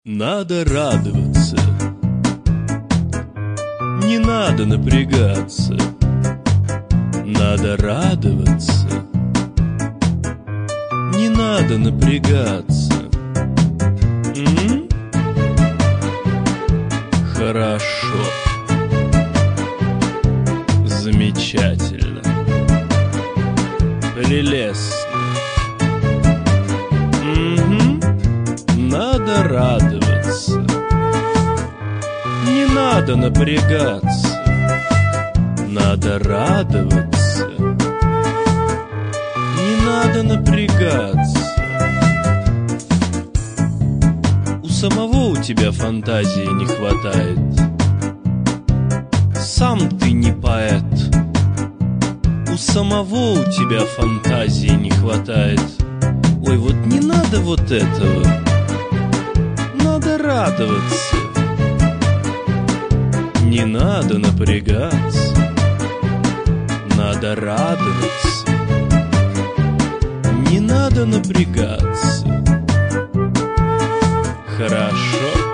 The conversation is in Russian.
Надо радоваться, не надо напрягаться. Надо радоваться, не надо напрягаться. Хорошо, замечательно, прелестно. Надо радоваться, не надо напрягаться. Надо радоваться, не надо напрягаться. У самого у тебя фантазии не хватает. Сам ты не поэт. У самого у тебя фантазии не хватает. Ой, вот не надо вот этого. Надо радоваться, не надо напрягаться. Надо радоваться, не надо напрягаться. Хорошо.